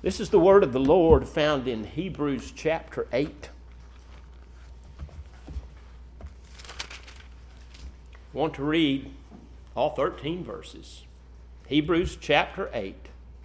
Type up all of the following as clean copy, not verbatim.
This is the word of the Lord found in Hebrews chapter 8. I want to read all 13 verses. Hebrews chapter 8.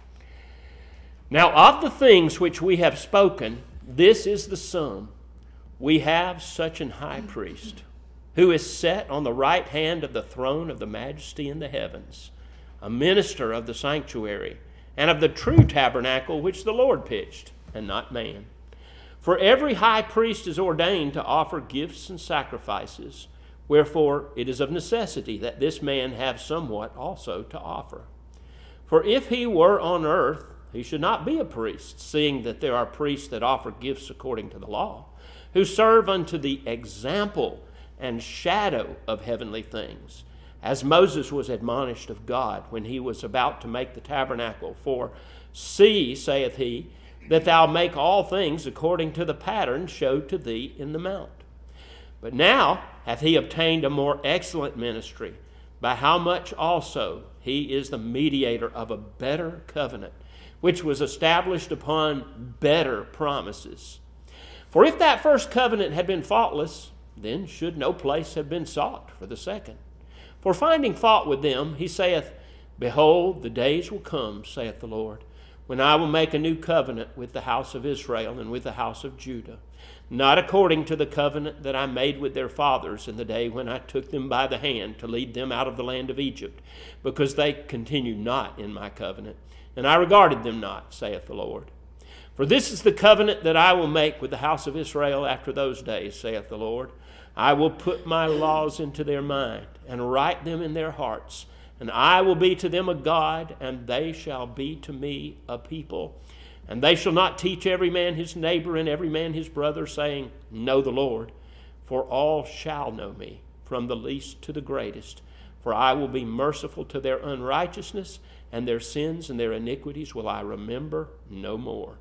Now of the things which we have spoken, this is the sum. We have such an high priest, who is set on the right hand of the throne of the majesty in the heavens, a minister of the sanctuary, and of the true tabernacle which the Lord pitched, and not man. For every high priest is ordained to offer gifts and sacrifices, wherefore it is of necessity that this man have somewhat also to offer. For if he were on earth, he should not be a priest, seeing that there are priests that offer gifts according to the law, who serve unto the example and shadow of heavenly things, as Moses was admonished of God when he was about to make the tabernacle. For see, saith he, that thou make all things according to the pattern showed to thee in the mount. But now hath he obtained a more excellent ministry, by how much also he is the mediator of a better covenant, which was established upon better promises. For if that first covenant had been faultless, then should no place have been sought for the second. For finding fault with them, he saith, Behold, the days will come, saith the Lord, when I will make a new covenant with the house of Israel and with the house of Judah, not according to the covenant that I made with their fathers in the day when I took them by the hand to lead them out of the land of Egypt, because they continued not in my covenant, and I regarded them not, saith the Lord. For this is the covenant that I will make with the house of Israel after those days, saith the Lord. I will put my laws into their mind, and write them in their hearts, and I will be to them a God, and they shall be to me a people. And they shall not teach every man his neighbor and every man his brother, saying, Know the Lord, for all shall know me, from the least to the greatest. For I will be merciful to their unrighteousness, and their sins and their iniquities will I remember no more.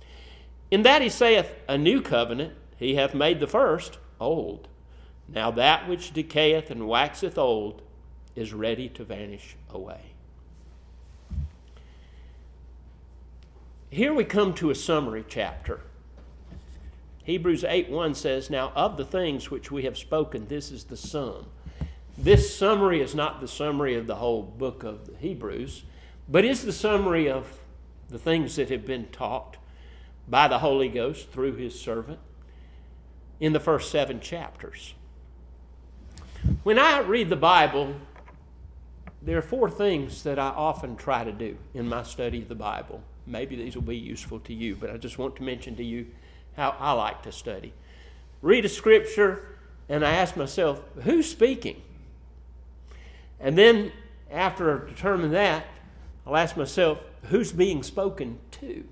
In that he saith, A new covenant he hath made the first old. Now that which decayeth and waxeth old is ready to vanish away. Here we come to a summary chapter. Hebrews 8:1 says, Now of the things which we have spoken, this is the sum. This summary is not the summary of the whole book of the Hebrews, but is the summary of the things that have been taught by the Holy Ghost through his servant in the first 7 chapters. When I read the Bible, there are 4 things that I often try to do in my study of the Bible. Maybe these will be useful to you, but I just want to mention to you how I like to study. Read a scripture, and I ask myself, who's speaking? And then, after I determine that, I'll ask myself, who's being spoken to?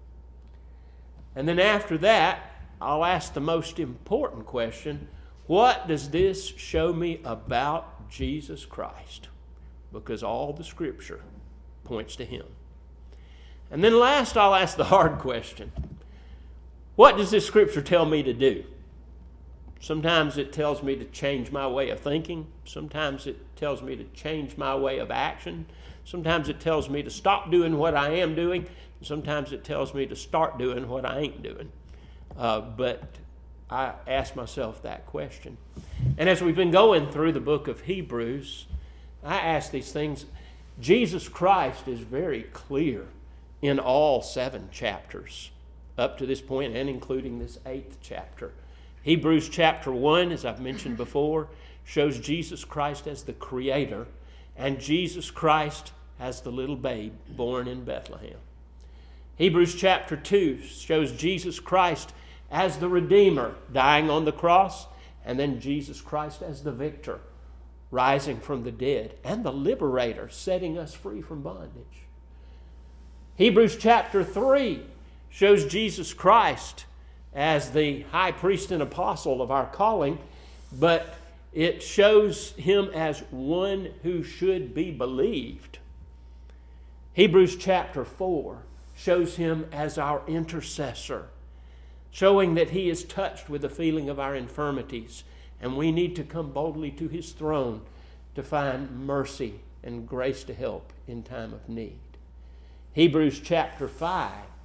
And then after that, I'll ask the most important question, what does this show me about Jesus Christ? Because all the scripture points to him. And then last, I'll ask the hard question. What does this scripture tell me to do? Sometimes it tells me to change my way of thinking. Sometimes it tells me to change my way of action. Sometimes it tells me to stop doing what I am doing. Sometimes it tells me to start doing what I ain't doing. But I ask myself that question. And as we've been going through the book of Hebrews, I ask these things. Jesus Christ is very clear in all 7 chapters up to this point, and including this 8th chapter. Hebrews chapter 1, as I've mentioned before, shows Jesus Christ as the Creator and Jesus Christ as the little babe born in Bethlehem. Hebrews chapter 2 shows Jesus Christ as the Redeemer dying on the cross, and then Jesus Christ as the victor rising from the dead and the liberator setting us free from bondage. Hebrews chapter 3 shows Jesus Christ as the high priest and apostle of our calling, but it shows him as one who should be believed. Hebrews chapter 4 shows him as our intercessor, showing that he is touched with the feeling of our infirmities, and we need to come boldly to his throne to find mercy and grace to help in time of need. Hebrews chapter 5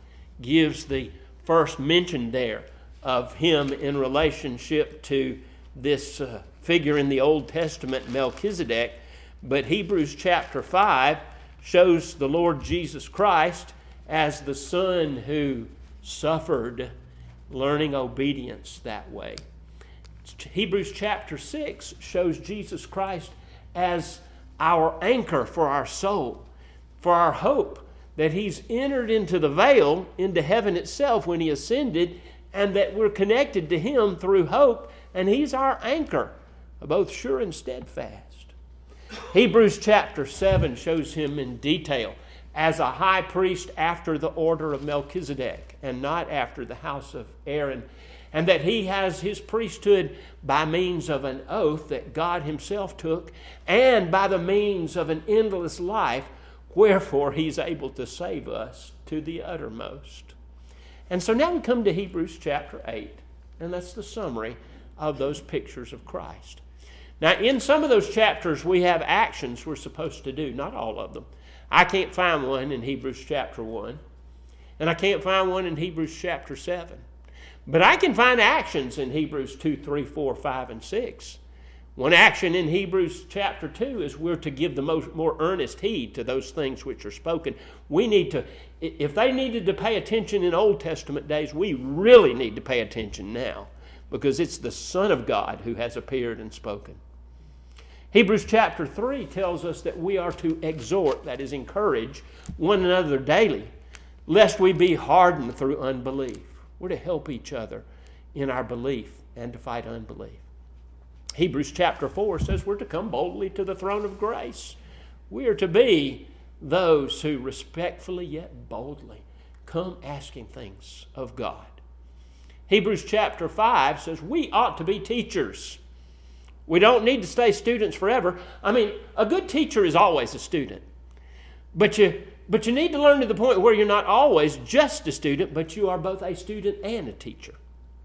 gives the first mention there of him in relationship to this figure in the Old Testament, Melchizedek. But Hebrews chapter 5 shows the Lord Jesus Christ as the Son who suffered, learning obedience that way. Hebrews chapter 6 shows Jesus Christ as our anchor for our soul, for our hope, that he's entered into the veil, into heaven itself when he ascended, and that we're connected to him through hope, and he's our anchor, both sure and steadfast. Hebrews chapter 7 shows him in detail as a high priest after the order of Melchizedek and not after the house of Aaron, and that he has his priesthood by means of an oath that God himself took and by the means of an endless life, wherefore he's able to save us to the uttermost. And so now we come to Hebrews chapter 8, and that's the summary of those pictures of Christ. Now, in some of those chapters, we have actions we're supposed to do, not all of them. I can't find one in Hebrews chapter 1, and I can't find one in Hebrews chapter 7. But I can find actions in Hebrews 2, 3, 4, 5, and 6. One action in Hebrews chapter 2 is we're to give the more earnest heed to those things which are spoken. We need to, if they needed to pay attention in Old Testament days, we really need to pay attention now, because it's the Son of God who has appeared and spoken. Hebrews chapter 3 tells us that we are to exhort, that is, encourage one another daily, lest we be hardened through unbelief. We're to help each other in our belief and to fight unbelief. Hebrews chapter 4 says we're to come boldly to the throne of grace. We are to be those who respectfully yet boldly come asking things of God. Hebrews chapter 5 says we ought to be teachers. We don't need to stay students forever. I mean, a good teacher is always a student. But you need to learn to the point where you're not always just a student, but you are both a student and a teacher.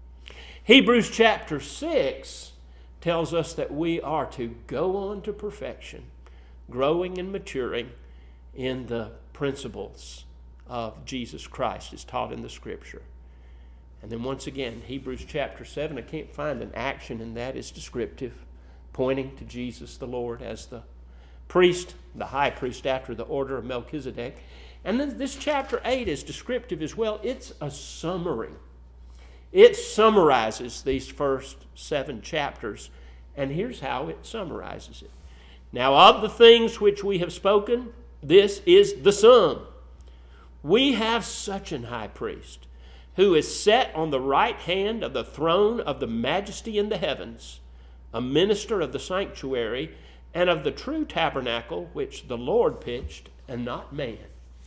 Hebrews chapter 6 tells us that we are to go on to perfection, growing and maturing in the principles of Jesus Christ as taught in the Scripture. And then once again, Hebrews chapter 7, I can't find an action in that. It's descriptive, pointing to Jesus the Lord as the priest, the high priest after the order of Melchizedek. And then this chapter 8 is descriptive as well. It's a summary. It summarizes these first 7 chapters, and here's how it summarizes it. Now, of the things which we have spoken, this is the sum. We have such an high priest, who is set on the right hand of the throne of the majesty in the heavens, a minister of the sanctuary and of the true tabernacle which the Lord pitched and not man.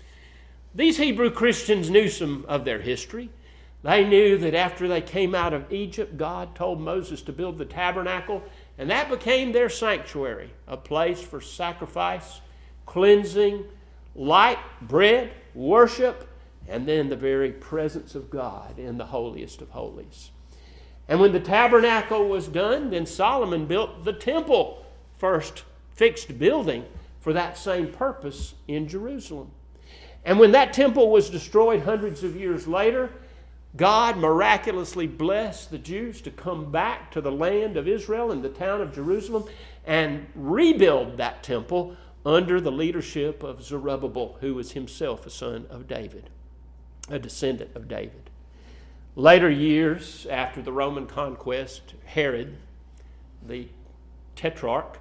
These Hebrew Christians knew some of their history. They knew that after they came out of Egypt, God told Moses to build the tabernacle, and that became their sanctuary, a place for sacrifice, cleansing, light, bread, worship, and then the very presence of God in the holiest of holies. And when the tabernacle was done, then Solomon built the temple, first fixed building for that same purpose in Jerusalem. And when that temple was destroyed hundreds of years later, God miraculously blessed the Jews to come back to the land of Israel and the town of Jerusalem and rebuild that temple under the leadership of Zerubbabel, who was himself a son of David, a descendant of David. Later years, after the Roman conquest, Herod, the tetrarch,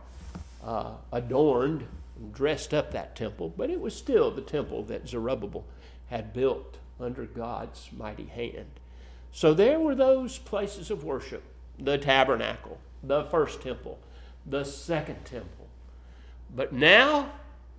adorned and dressed up that temple, but it was still the temple that Zerubbabel had built under God's mighty hand. So there were those places of worship, the tabernacle, the first temple, the second temple. But now,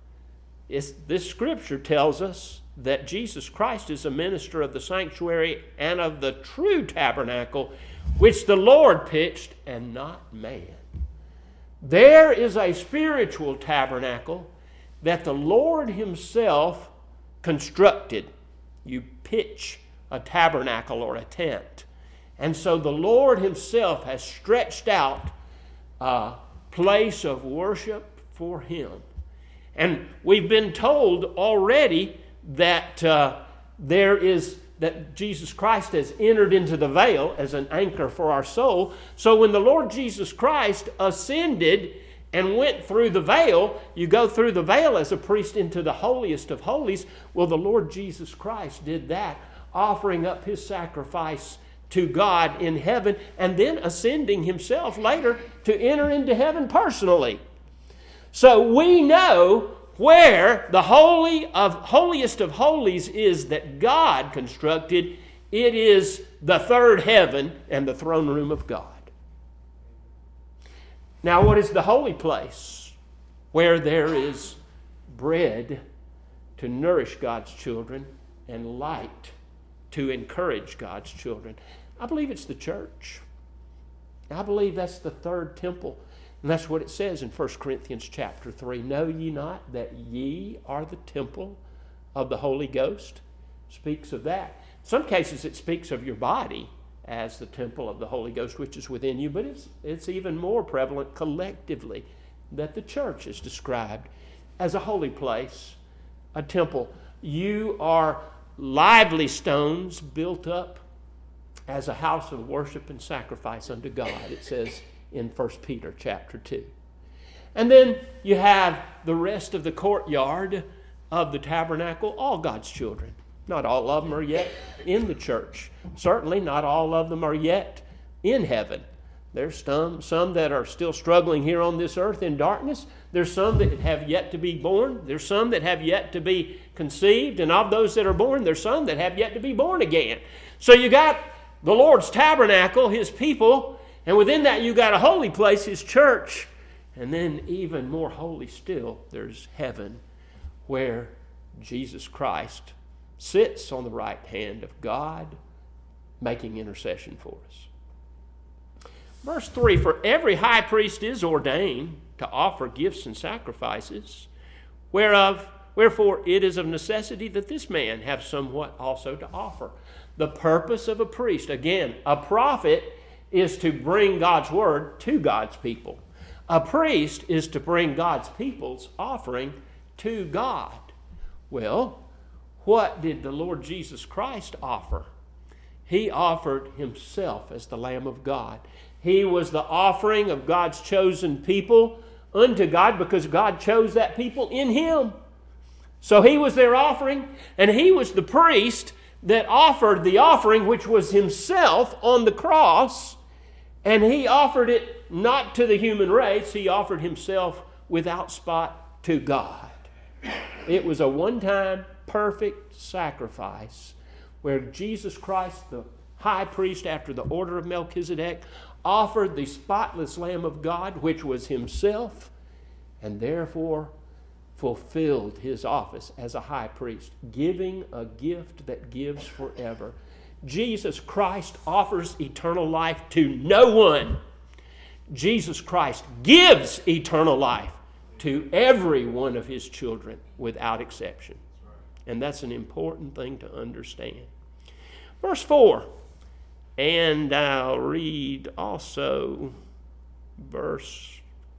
this scripture tells us that Jesus Christ is a minister of the sanctuary and of the true tabernacle, which the Lord pitched and not man. There is a spiritual tabernacle that the Lord himself constructed. You pitch a tabernacle or a tent. And so the Lord himself has stretched out a place of worship for him. And we've been told already that there is that Jesus Christ has entered into the veil as an anchor for our soul. So when the Lord Jesus Christ ascended and went through the veil, you go through the veil as a priest into the holiest of holies. Well, the Lord Jesus Christ did that, offering up his sacrifice to God in heaven, and then ascending himself later to enter into heaven personally. So we know where the holiest of holies is that God constructed. It is the third heaven and the throne room of God. Now, what is the holy place? Where there is bread to nourish God's children and light to encourage God's children. I believe it's the church. I believe that's the third temple. And that's what it says in 1 Corinthians chapter 3. Know ye not that ye are the temple of the Holy Ghost? Speaks of that. In some cases it speaks of your body as the temple of the Holy Ghost, which is within you, but it's even more prevalent collectively that the church is described as a holy place, a temple. You are lively stones built up as a house of worship and sacrifice unto God, it says in 1 Peter chapter 2. And then you have the rest of the courtyard of the tabernacle, all God's children. Not all of them are yet in the church. Certainly not all of them are yet in heaven. There's some that are still struggling here on this earth in darkness. There's some that have yet to be born. There's some that have yet to be conceived. And of those that are born, there's some that have yet to be born again. So you got the Lord's tabernacle, his people, and within that you got a holy place, his church. And then even more holy still, there's heaven, where Jesus Christ sits on the right hand of God, making intercession for us. Verse 3, for every high priest is ordained to offer gifts and sacrifices, wherefore it is of necessity that this man have somewhat also to offer. The purpose of a priest, again, a prophet is to bring God's word to God's people. A priest is to bring God's people's offering to God. Well, what did the Lord Jesus Christ offer? He offered himself as the Lamb of God. He was the offering of God's chosen people unto God because God chose that people in him. So he was their offering, and he was the priest that offered the offering, which was himself on the cross, and he offered it not to the human race. He offered himself without spot to God. It was a one-time perfect sacrifice where Jesus Christ, the high priest after the order of Melchizedek, offered the spotless Lamb of God, which was himself, and therefore fulfilled his office as a high priest, giving a gift that gives forever. Jesus Christ offers eternal life to no one. Jesus Christ gives eternal life to every one of his children without exception. And that's an important thing to understand. Verse 4, and I'll read also verse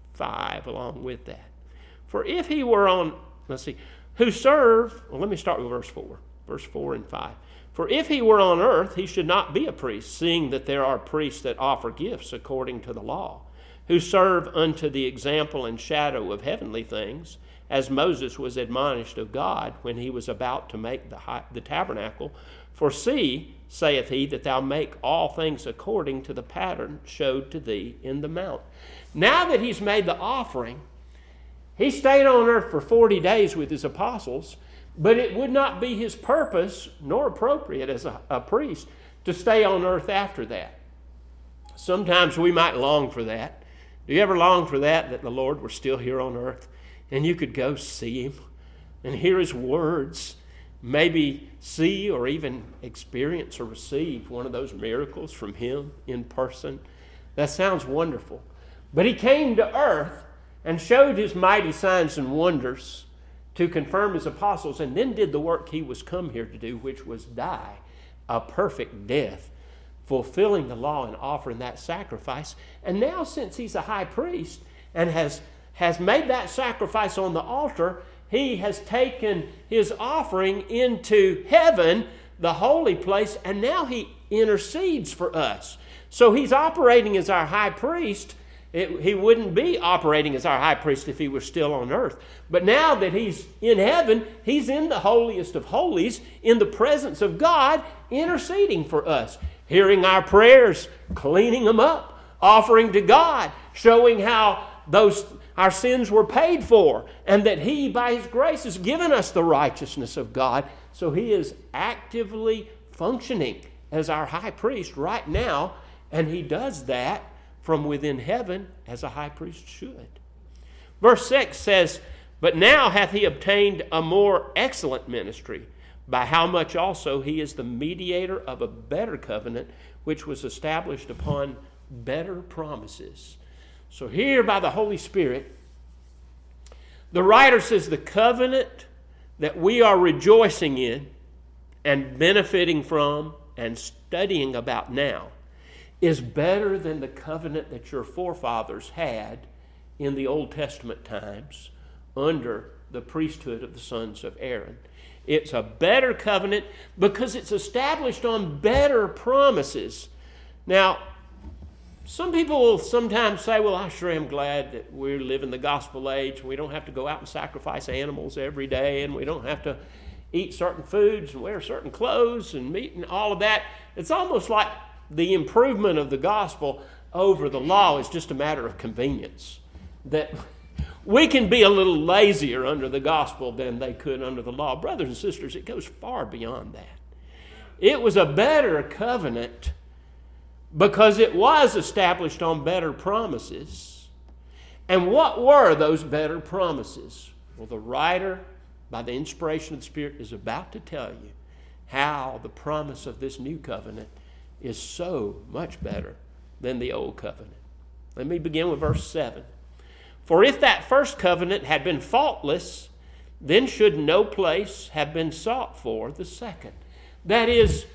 5 along with that. For if he were on, let me start with verse 4. Verse 4 and 5. For if he were on earth, he should not be a priest, seeing that there are priests that offer gifts according to the law, who serve unto the example and shadow of heavenly things, as Moses was admonished of God when he was about to make the tabernacle. For see, saith he, that thou make all things according to the pattern showed to thee in the mount. Now that he's made the offering, he stayed on earth for 40 days with his apostles, but it would not be his purpose, nor appropriate as a priest, to stay on earth after that. Sometimes we might long for that. Do you ever long for that the Lord were still here on earth and you could go see him and hear his words, maybe see or even experience or receive one of those miracles from him in person? That sounds wonderful. But he came to earth and showed his mighty signs and wonders to confirm his apostles, and then did the work he was come here to do, which was die a perfect death, fulfilling the law and offering that sacrifice. And now, since he's a high priest and has made that sacrifice on the altar, he has taken his offering into heaven, the holy place, and now he intercedes for us. So he's operating as our high priest. He wouldn't be operating as our high priest if he were still on earth. But now that he's in heaven, he's in the holiest of holies, in the presence of God, interceding for us, hearing our prayers, cleaning them up, offering to God, showing how our sins were paid for, and that he, by his grace, has given us the righteousness of God. So he is actively functioning as our high priest right now, and he does that from within heaven as a high priest should. Verse 6 says, "But now hath he obtained a more excellent ministry, by how much also he is the mediator of a better covenant, which was established upon better promises." So here by the Holy Spirit, the writer says the covenant that we are rejoicing in and benefiting from and studying about now is better than the covenant that your forefathers had in the Old Testament times under the priesthood of the sons of Aaron. It's a better covenant because it's established on better promises. Now, some people will sometimes say, well, I sure am glad that we live in the gospel age. We don't have to go out and sacrifice animals every day, and we don't have to eat certain foods and wear certain clothes and meat and all of that. It's almost like the improvement of the gospel over the law is just a matter of convenience. That we can be a little lazier under the gospel than they could under the law. Brothers and sisters, it goes far beyond that. It was a better covenant because it was established on better promises. And what were those better promises? Well, the writer, by the inspiration of the Spirit, is about to tell you how the promise of this new covenant is so much better than the old covenant. Let me begin with verse 7. "For if that first covenant had been faultless, then should no place have been sought for the second." That is,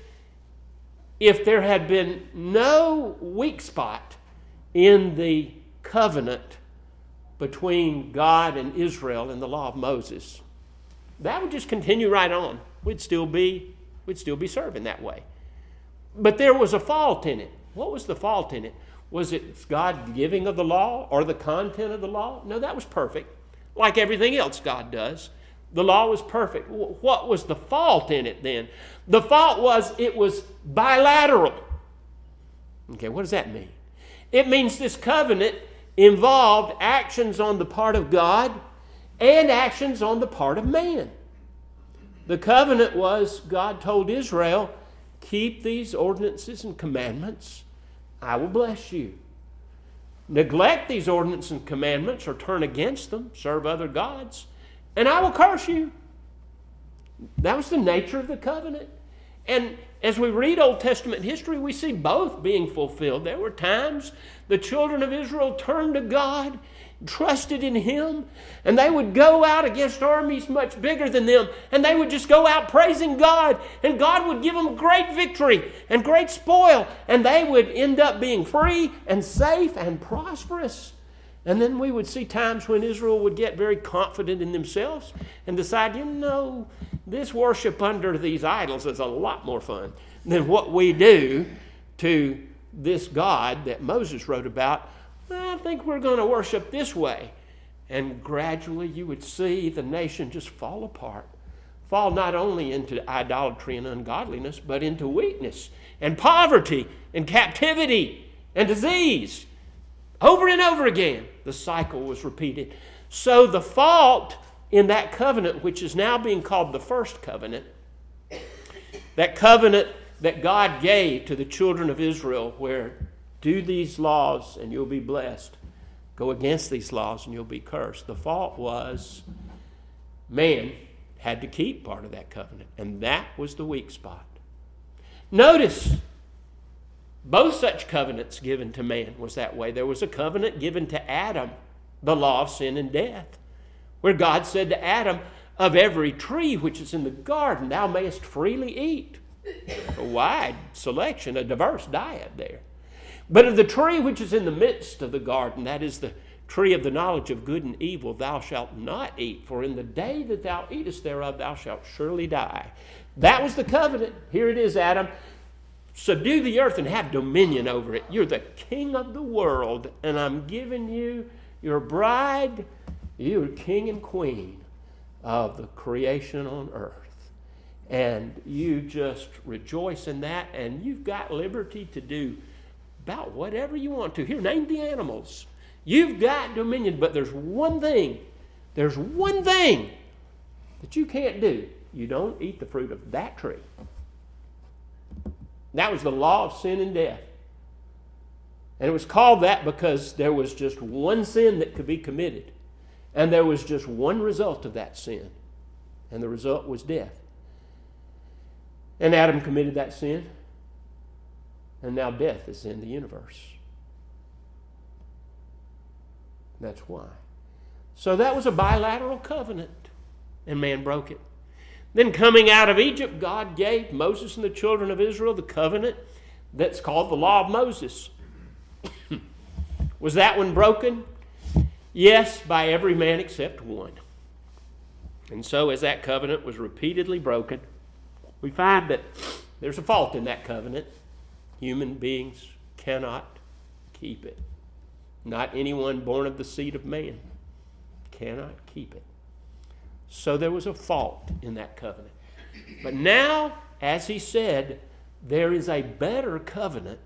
if there had been no weak spot in the covenant between God and Israel in the law of Moses, that would just continue right on. We'd still be serving that way. But there was a fault in it. What was the fault in it? Was it God giving of the law or the content of the law? No, that was perfect. Like everything else God does. The law was perfect. What was the fault in it then? The fault was it was bilateral. Okay, what does that mean? It means this covenant involved actions on the part of God and actions on the part of man. The covenant was, God told Israel, keep these ordinances and commandments, I will bless you. Neglect these ordinances and commandments or turn against them, serve other gods, and I will curse you. That was the nature of the covenant. And as we read Old Testament history, we see both being fulfilled. There were times the children of Israel turned to God, trusted in Him, and they would go out against armies much bigger than them, and they would just go out praising God, and God would give them great victory and great spoil, and they would end up being free and safe and prosperous. And then we would see times when Israel would get very confident in themselves and decide, this worship under these idols is a lot more fun than what we do to this God that Moses wrote about. I think we're going to worship this way. And gradually you would see the nation just fall apart. Fall not only into idolatry and ungodliness, but into weakness and poverty and captivity and disease. Over and over again, the cycle was repeated. So the fault in that covenant, which is now being called the first covenant, that covenant that God gave to the children of Israel, where do these laws and you'll be blessed, go against these laws and you'll be cursed. The fault was man had to keep part of that covenant, and that was the weak spot. Notice, both such covenants given to man was that way. There was a covenant given to Adam, the law of sin and death, where God said to Adam, of every tree which is in the garden thou mayest freely eat. A wide selection, a diverse diet there. But of the tree which is in the midst of the garden, that is the tree of the knowledge of good and evil thou shalt not eat, for in the day that thou eatest thereof thou shalt surely die. That was the covenant. Here it is, Adam. Subdue the earth and have dominion over it. You're the king of the world, and I'm giving you your bride. You're king and queen of the creation on earth. And you just rejoice in that, and you've got liberty to do about whatever you want to. Here, name the animals. You've got dominion, but there's one thing. There's one thing that you can't do. You don't eat the fruit of that tree. That was the law of sin and death. And it was called that because there was just one sin that could be committed. And there was just one result of that sin. And the result was death. And Adam committed that sin. And now death is in the universe. That's why. So that was a bilateral covenant. And man broke it. Then coming out of Egypt, God gave Moses and the children of Israel the covenant that's called the law of Moses. Was that one broken? Yes, by every man except one. And so as that covenant was repeatedly broken, we find that there's a fault in that covenant. Human beings cannot keep it. Not anyone born of the seed of man cannot keep it. So there was a fault in that covenant. But now, as he said, there is a better covenant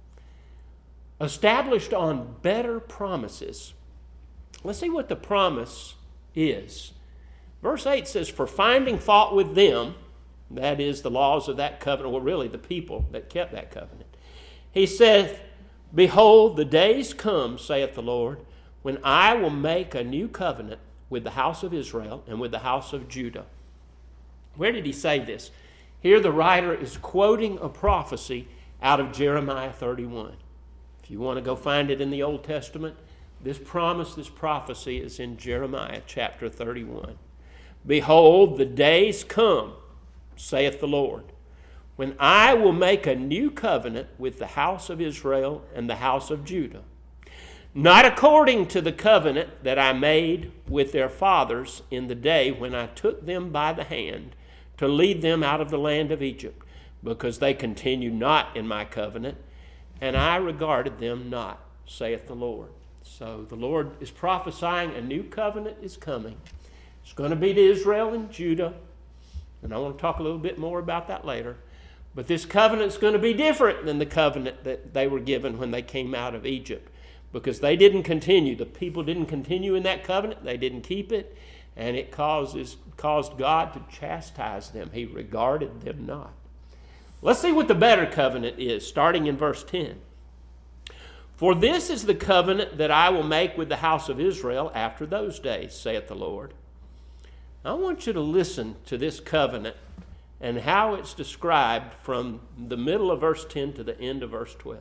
established on better promises. Let's see what the promise is. Verse 8 says, for finding fault with them, that is the laws of that covenant, well really the people that kept that covenant. He saith, behold, the days come, saith the Lord, when I will make a new covenant with the house of Israel and with the house of Judah. Where did he say this? Here the writer is quoting a prophecy out of Jeremiah 31. If you want to go find it in the Old Testament, this promise, this prophecy is in Jeremiah chapter 31. Behold, the days come, saith the Lord, when I will make a new covenant with the house of Israel and the house of Judah, not according to the covenant that I made with their fathers in the day when I took them by the hand to lead them out of the land of Egypt, because they continued not in my covenant, and I regarded them not, saith the Lord. So the Lord is prophesying a new covenant is coming. It's going to be to Israel and Judah, and I want to talk a little bit more about that later. But this covenant is going to be different than the covenant that they were given when they came out of Egypt, because they didn't continue. The people didn't continue in that covenant. They didn't keep it, and it caused God to chastise them. He regarded them not. Let's see what the better covenant is, starting in verse 10. For this is the covenant that I will make with the house of Israel after those days, saith the Lord. I want you to listen to this covenant and how it's described from the middle of verse 10 to the end of verse 12.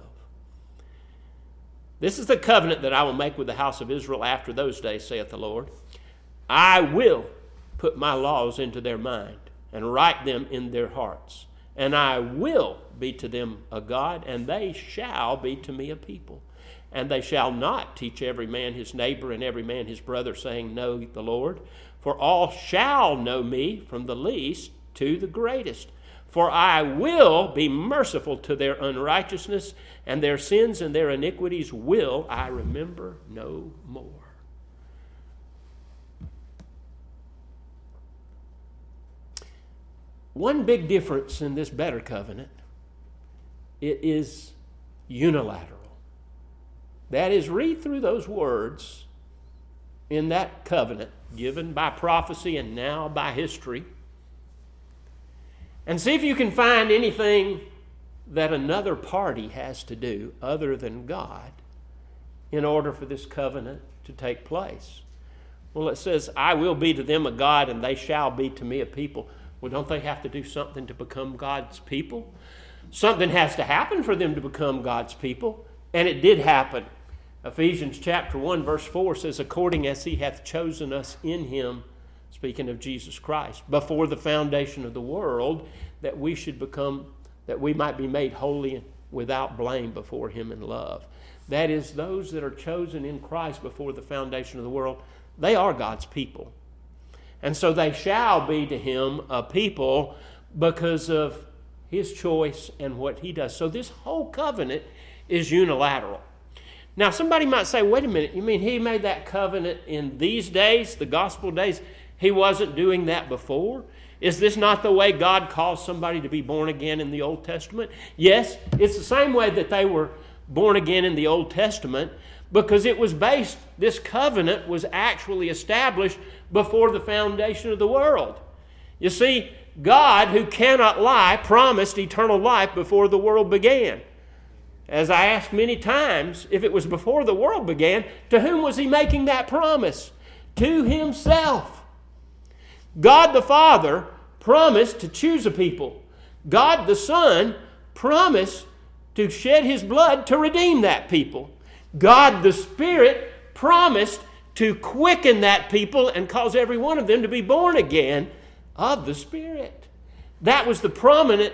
This is the covenant that I will make with the house of Israel after those days, saith the Lord. I will put my laws into their mind and write them in their hearts. And I will be to them a God, and they shall be to me a people. And they shall not teach every man his neighbor and every man his brother, saying, Know the Lord. For all shall know me, from the least to the greatest. For I will be merciful to their unrighteousness, and their sins and their iniquities will I remember no more. One big difference in this better covenant, it is unilateral. That is, read through those words in that covenant given by prophecy and now by history, and see if you can find anything that another party has to do other than God in order for this covenant to take place. Well, it says, I will be to them a God, and they shall be to me a people. Well, don't they have to do something to become God's people? Something has to happen for them to become God's people, and it did happen. Ephesians chapter 1 verse 4 says, according as he hath chosen us in him, speaking of Jesus Christ, before the foundation of the world, that we should become, that we might be made holy without blame before him in love. That is, those that are chosen in Christ before the foundation of the world, they are God's people. And so they shall be to him a people because of his choice and what he does. So this whole covenant is unilateral. Now somebody might say, wait a minute, you mean he made that covenant in these days, the gospel days? He wasn't doing that before? Is this not the way God calls somebody to be born again in the Old Testament? Yes, it's the same way that they were born again in the Old Testament, because it was based, this covenant was actually established before the foundation of the world. You see, God, who cannot lie, promised eternal life before the world began. As I asked many times, if it was before the world began, to whom was he making that promise? To himself. God the Father promised to choose a people. God the Son promised to shed his blood to redeem that people. God the Spirit promised to quicken that people and cause every one of them to be born again of the Spirit. That was the promise,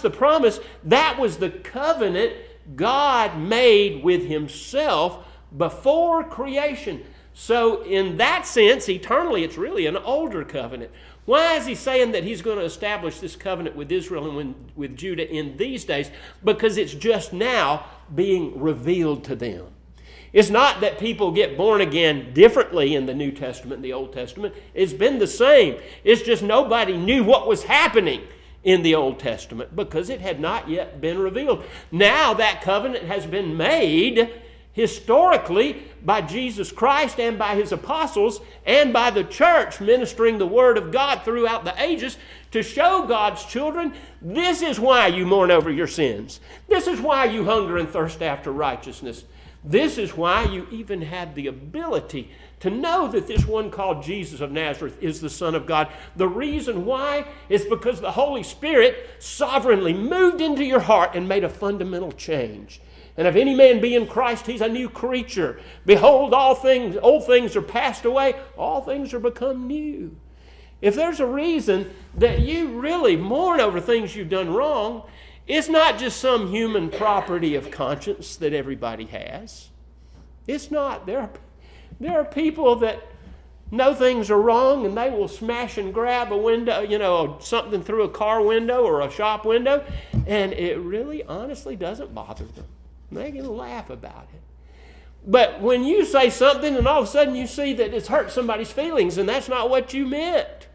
that was the covenant God made with himself before creation. So in that sense, eternally, it's really an older covenant. Why is he saying that he's going to establish this covenant with Israel and with Judah in these days? Because it's just now being revealed to them. It's not that people get born again differently in the New Testament and the Old Testament. It's been the same. It's just nobody knew what was happening in the Old Testament because it had not yet been revealed. Now that covenant has been made historically by Jesus Christ and by his apostles and by the church ministering the word of God throughout the ages to show God's children, this is why you mourn over your sins. This is why you hunger and thirst after righteousness. This is why you even have the ability to know that this one called Jesus of Nazareth is the Son of God. The reason why is because the Holy Spirit sovereignly moved into your heart and made a fundamental change. And if any man be in Christ, he's a new creature. Behold, old things are passed away, all things are become new. If there's a reason that you really mourn over things you've done wrong, it's not just some human property of conscience that everybody has. It's not. There are people that know things are wrong and they will smash and grab a window, something through a car window or a shop window, and it really honestly doesn't bother them. They can laugh about it. But when you say something and all of a sudden you see that it's hurt somebody's feelings and that's not what you meant,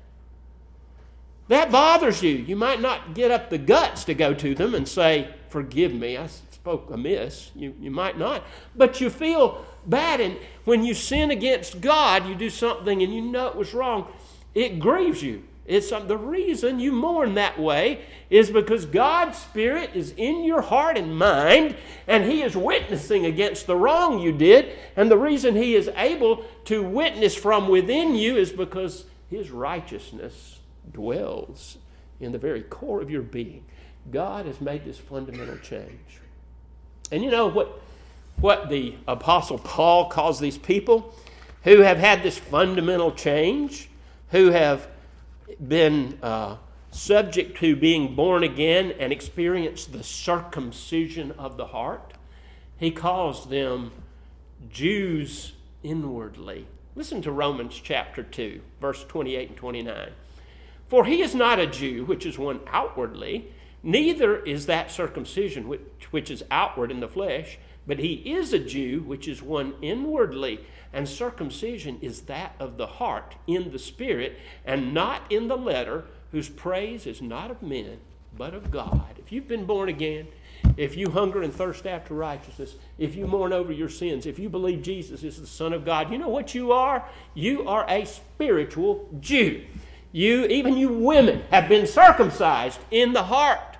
that bothers you. You might not get up the guts to go to them and say, forgive me, I spoke amiss. You might not. But you feel bad, and when you sin against God, you do something and you know it was wrong, it grieves you. The reason you mourn that way is because God's Spirit is in your heart and mind, and he is witnessing against the wrong you did, and the reason he is able to witness from within you is because his righteousness dwells in the very core of your being. God has made this fundamental change. And you know what the Apostle Paul calls these people who have had this fundamental change, who have been subject to being born again and experienced the circumcision of the heart? He calls them Jews inwardly. Listen to Romans chapter 2, verse 28 and 29. For he is not a Jew, which is one outwardly, neither is that circumcision which is outward in the flesh, but he is a Jew, which is one inwardly. And circumcision is that of the heart, in the spirit, and not in the letter, whose praise is not of men, but of God. If you've been born again, if you hunger and thirst after righteousness, if you mourn over your sins, if you believe Jesus is the Son of God, you know what you are? You are a spiritual Jew. Even you women, have been circumcised in the heart.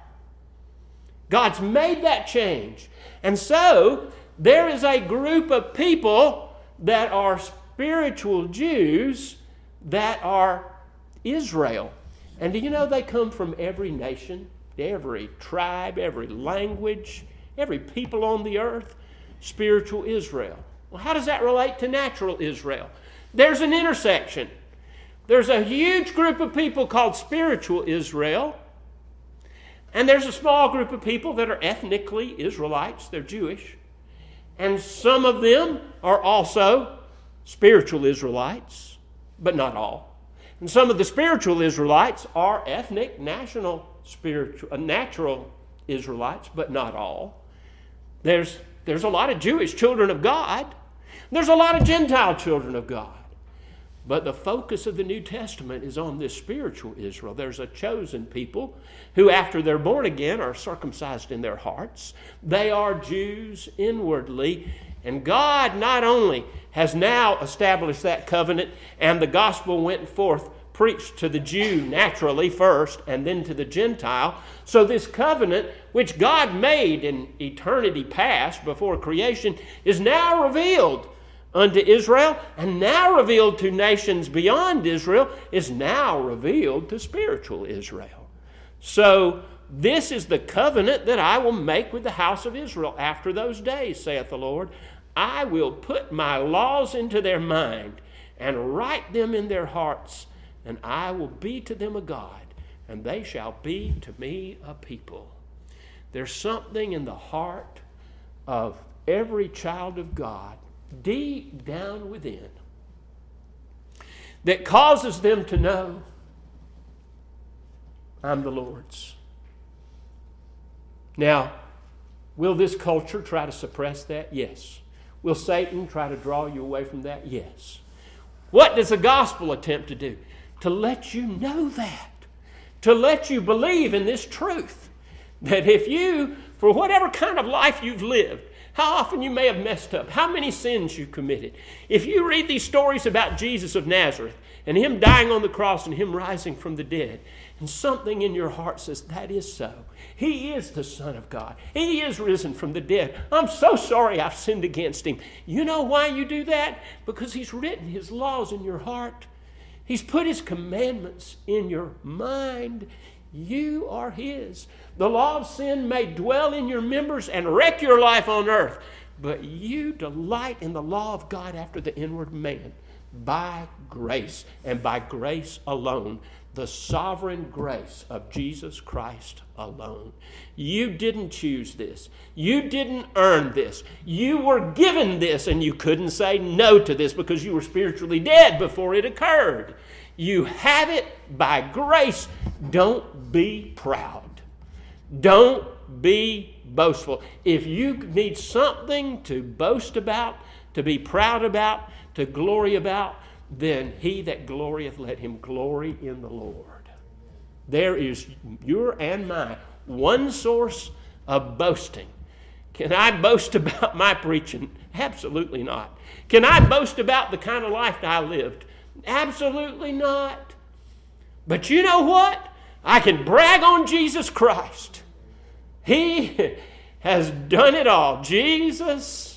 God's made that change. And so, there is a group of people that are spiritual Jews that are Israel. And do you know they come from every nation, every tribe, every language, every people on the earth? Spiritual Israel. Well, how does that relate to natural Israel? There's an intersection. There's a huge group of people called spiritual Israel, And there's a small group of people that are ethnically Israelites. They're Jewish. And some of them are also spiritual Israelites, but not all. And some of the spiritual Israelites are ethnic, natural Israelites, but not all. There's a lot of Jewish children of God. There's a lot of Gentile children of God. But the focus of the New Testament is on this spiritual Israel. There's a chosen people who, after they're born again, are circumcised in their hearts. They are Jews inwardly. And God not only has now established that covenant, and the gospel went forth, preached to the Jew naturally first, and then to the Gentile. So this covenant, which God made in eternity past, before creation, is now revealed unto Israel, and now revealed to nations beyond Israel, is now revealed to spiritual Israel. So this is the covenant that I will make with the house of Israel after those days, saith the Lord. I will put my laws into their mind and write them in their hearts, and I will be to them a God, and they shall be to me a people. There's something in the heart of every child of God, deep down within, that causes them to know, I'm the Lord's. Now, will this culture try to suppress that? Yes. Will Satan try to draw you away from that? Yes. What does the gospel attempt to do? To let you know that. To let you believe in this truth. That if you, for whatever kind of life you've lived, how often you may have messed up, how many sins you committed. If you read these stories about Jesus of Nazareth and him dying on the cross and him rising from the dead, and something in your heart says, that is so. He is the Son of God. He is risen from the dead. I'm so sorry I've sinned against him. You know why you do that? Because he's written his laws in your heart. He's put his commandments in your mind. You are his. The law of sin may dwell in your members and wreck your life on earth, but you delight in the law of God after the inward man by grace, and by grace alone, the sovereign grace of Jesus Christ alone. You didn't choose this. You didn't earn this. You were given this, and you couldn't say no to this because you were spiritually dead before it occurred. You have it by grace. Don't be proud. Don't be boastful. If you need something to boast about, to be proud about, to glory about, then he that glorieth, let him glory in the Lord. There is your and my one source of boasting. Can I boast about my preaching? Absolutely not. Can I boast about the kind of life that I lived? Absolutely not. But you know what? I can brag on Jesus Christ. He has done it all. Jesus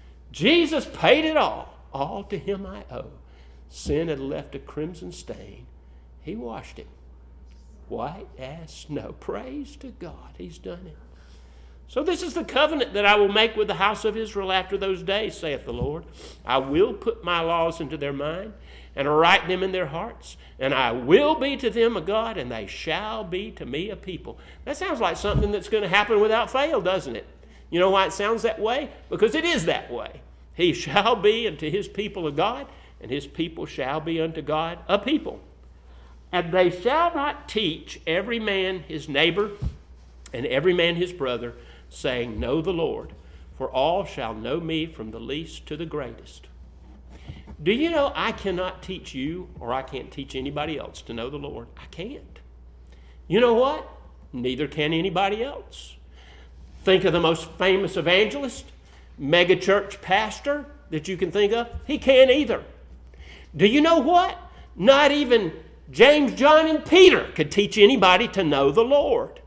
paid it all. All to him I owe. Sin had left a crimson stain. He washed it white as snow. Praise to God. He's done it. So this is the covenant that I will make with the house of Israel after those days, saith the Lord. I will put my laws into their mind and write them in their hearts, and I will be to them a God, and they shall be to me a people. That sounds like something that's going to happen without fail, doesn't it? You know why it sounds that way? Because it is that way. He shall be unto his people a God, and his people shall be unto God a people. And they shall not teach every man his neighbor and every man his brother, saying, Know the Lord, for all shall know me from the least to the greatest. Do you know I cannot teach you, or I can't teach anybody else to know the Lord? I can't. You know what? Neither can anybody else. Think of the most famous evangelist, mega church pastor that you can think of. He can't either. Do you know what? Not even James, John, and Peter could teach anybody to know the Lord.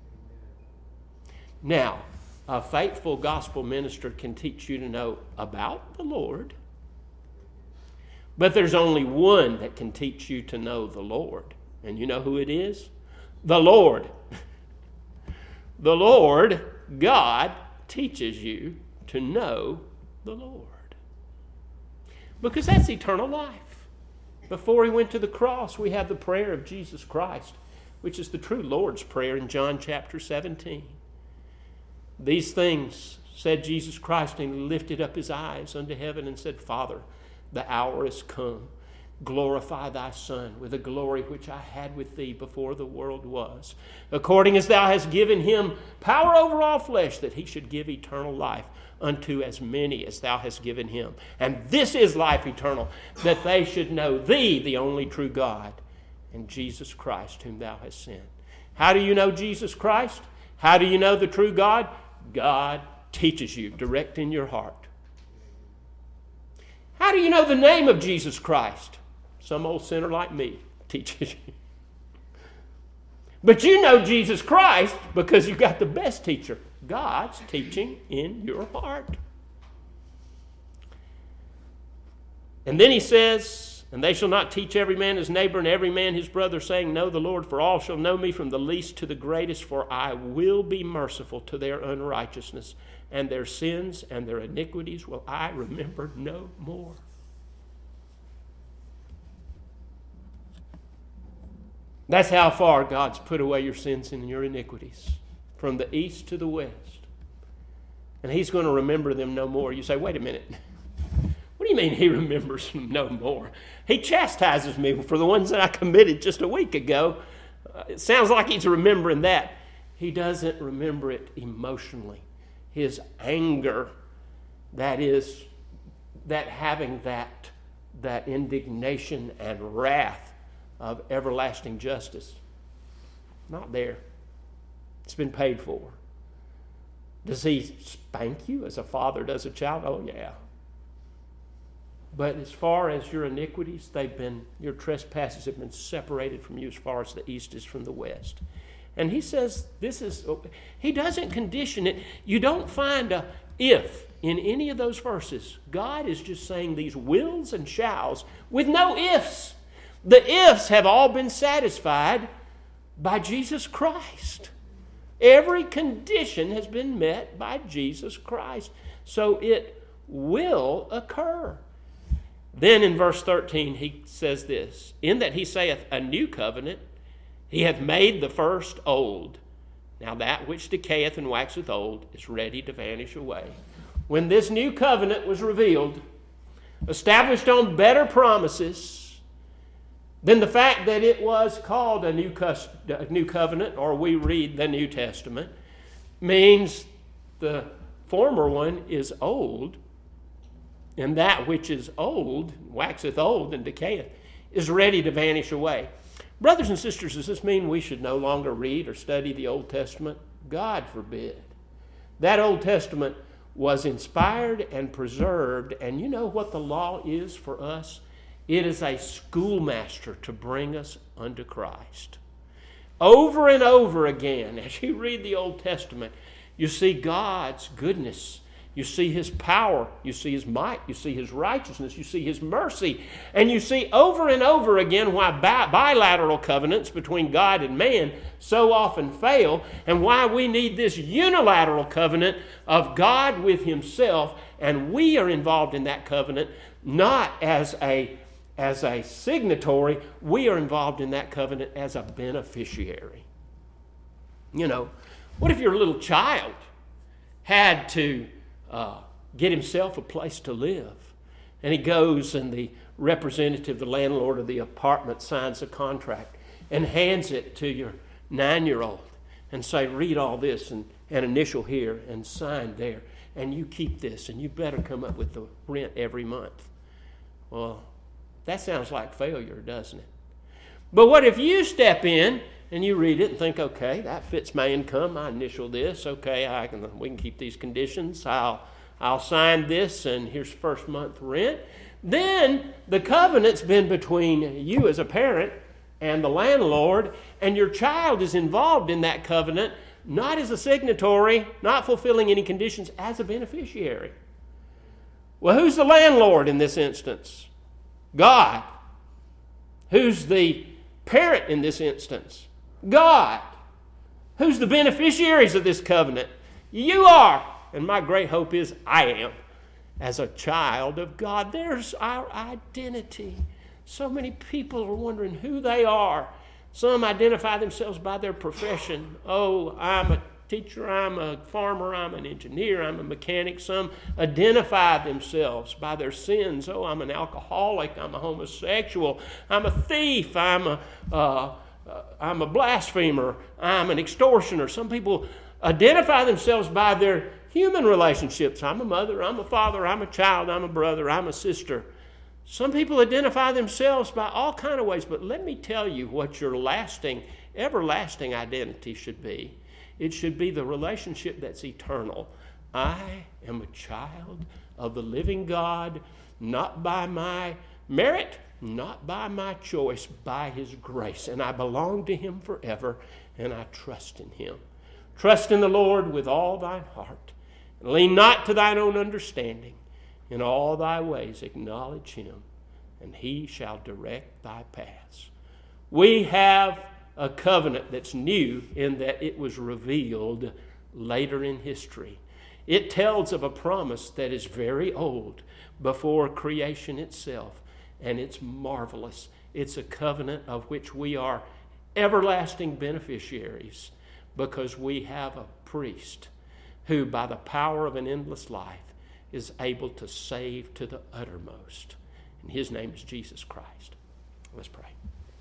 Now, a faithful gospel minister can teach you to know about the Lord, but there's only one that can teach you to know the Lord. And you know who it is? The Lord. The Lord, God, teaches you to know the Lord. Because that's eternal life. Before he went to the cross, we have the prayer of Jesus Christ. which is the true Lord's Prayer in John chapter 17. These things said Jesus Christ, and he lifted up his eyes unto heaven and said, Father, the hour is come. Glorify thy Son with the glory which I had with thee before the world was, according as thou hast given him power over all flesh, that he should give eternal life unto as many as thou hast given him. And this is life eternal, that they should know thee, the only true God, and Jesus Christ, whom thou hast sent. How do you know Jesus Christ? How do you know the true God? God teaches you direct in your heart. How do you know the name of Jesus Christ? Some old sinner like me teaches you. But you know Jesus Christ because you got the best teacher. God's teaching in your heart. And then he says, and they shall not teach every man his neighbor and every man his brother, saying, Know the Lord, for all shall know me from the least to the greatest, for I will be merciful to their unrighteousness, and their sins and their iniquities will I remember no more. That's how far God's put away your sins and your iniquities, from the east to the west. And he's going to remember them no more. You say, wait a minute. What do you mean he remembers them no more? He chastises me for the ones that I committed just a week ago. It sounds like he's remembering that. He doesn't remember it emotionally. His anger, that is, that having that indignation and wrath of everlasting justice, not there. It's been paid for. Does he spank you as a father does a child? Oh, yeah. But as far as your iniquities, your trespasses have been separated from you as far as the east is from the west. And he says he doesn't condition it. You don't find a if in any of those verses. God is just saying these wills and shalls with no ifs. The ifs have all been satisfied by Jesus Christ. Every condition has been met by Jesus Christ. So it will occur. Then in verse 13 he says this, In that he saith, A new covenant, he hath made the first old. Now that which decayeth and waxeth old is ready to vanish away. When this new covenant was revealed, established on better promises, then the fact that it was called a new covenant, or we read the New Testament, means the former one is old, and that which is old, waxeth old and decayeth, is ready to vanish away. Brothers and sisters, does this mean we should no longer read or study the Old Testament? God forbid. That Old Testament was inspired and preserved, and you know what the law is for us? It is a schoolmaster to bring us unto Christ. Over and over again, as you read the Old Testament, you see God's goodness. You see his power. You see his might. You see his righteousness. You see his mercy. And you see over and over again why bilateral covenants between God and man so often fail, and why we need this unilateral covenant of God with himself, and we are involved in that covenant not as a signatory, we are involved in that covenant as a beneficiary. You know, what if your little child had to get himself a place to live, and he goes and the representative, the landlord of the apartment, signs a contract and hands it to your 9-year-old and say, read all this and initial here and sign there, and you keep this, and you better come up with the rent every month. Well, that sounds like failure, doesn't it? But what if you step in and you read it and think, okay, that fits my income, I initial this, okay, we can keep these conditions, I'll sign this, and here's first month rent. Then the covenant's been between you as a parent and the landlord, and your child is involved in that covenant, not as a signatory, not fulfilling any conditions, as a beneficiary. Well, who's the landlord in this instance? God. Who's the parent in this instance? God. Who's the beneficiaries of this covenant? You are. And my great hope is I am. As a child of God, there's our identity. So many people are wondering who they are. Some identify themselves by their profession. Oh, I'm a teacher, I'm a farmer, I'm an engineer, I'm a mechanic. Some identify themselves by their sins. Oh, I'm an alcoholic, I'm a homosexual, I'm a thief, I'm a blasphemer, I'm an extortioner. Some people identify themselves by their human relationships. I'm a mother, I'm a father, I'm a child, I'm a brother, I'm a sister. Some people identify themselves by all kinds of ways, but let me tell you what your everlasting identity should be. It should be the relationship that's eternal. I am a child of the living God, not by my merit, not by my choice, by His grace. And I belong to Him forever, and I trust in Him. Trust in the Lord with all thine heart. And lean not to thine own understanding. In all thy ways acknowledge Him, and He shall direct thy paths. We have a covenant that's new in that it was revealed later in history. It tells of a promise that is very old, before creation itself, and it's marvelous. It's a covenant of which we are everlasting beneficiaries, because we have a priest who, by the power of an endless life, is able to save to the uttermost. And His name is Jesus Christ. Let's pray.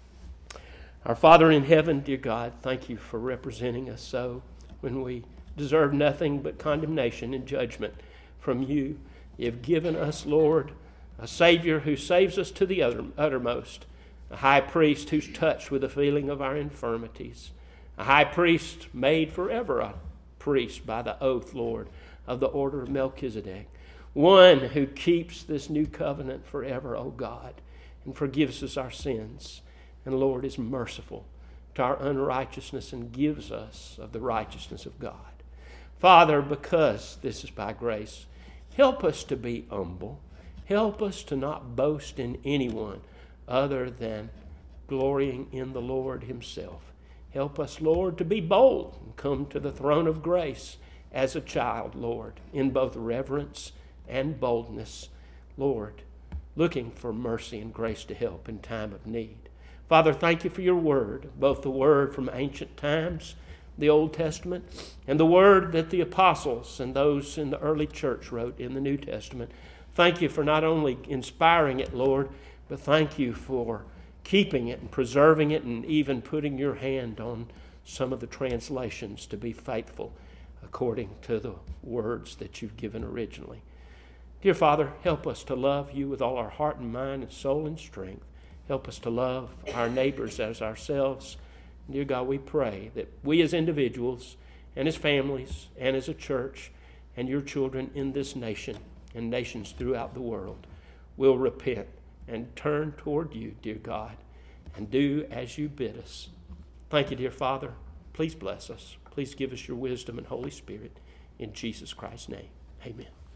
Our Father in heaven, dear God, thank You for representing us so when we deserve nothing but condemnation and judgment from You. You have given us, Lord, a Savior who saves us to the uttermost, a high priest who's touched with the feeling of our infirmities, a high priest made forever a priest by the oath, Lord, of the order of Melchizedek, one who keeps this new covenant forever, O God, and forgives us our sins. And Lord is merciful to our unrighteousness and gives us of the righteousness of God. Father, because this is by grace, help us to be humble. Help us to not boast in anyone other than glorying in the Lord Himself. Help us, Lord, to be bold and come to the throne of grace as a child, Lord, in both reverence and boldness, Lord, looking for mercy and grace to help in time of need. Father, thank You for Your word, both the word from ancient times, the Old Testament, and the word that the apostles and those in the early church wrote in the New Testament. Thank You for not only inspiring it, Lord, but thank You for keeping it and preserving it and even putting Your hand on some of the translations to be faithful according to the words that You've given originally. Dear Father, help us to love You with all our heart and mind and soul and strength. Help us to love our neighbors as ourselves. Dear God, we pray that we as individuals and as families and as a church and Your children in this nation and nations throughout the world will repent and turn toward You, dear God, and do as You bid us. Thank You, dear Father. Please bless us. Please give us Your wisdom and Holy Spirit. In Jesus Christ's name, amen.